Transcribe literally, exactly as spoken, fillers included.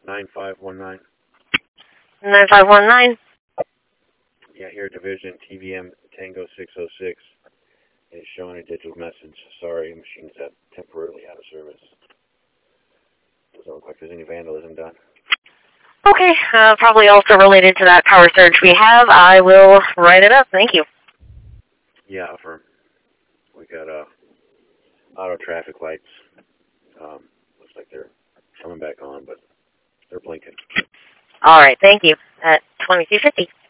nine five one nine. nine five one nine. Yeah, here Division T V M Tango six oh six. It's showing a digital message. Sorry, machine's out temporarily out of service. Doesn't look like there's any vandalism done. Okay, uh, probably also related to that power surge we have. I will write it up. Thank you. Yeah, affirm. We got uh, auto traffic lights. Um, looks like they're coming back on, but they're blinking. All right, thank you. At twenty-two fifty.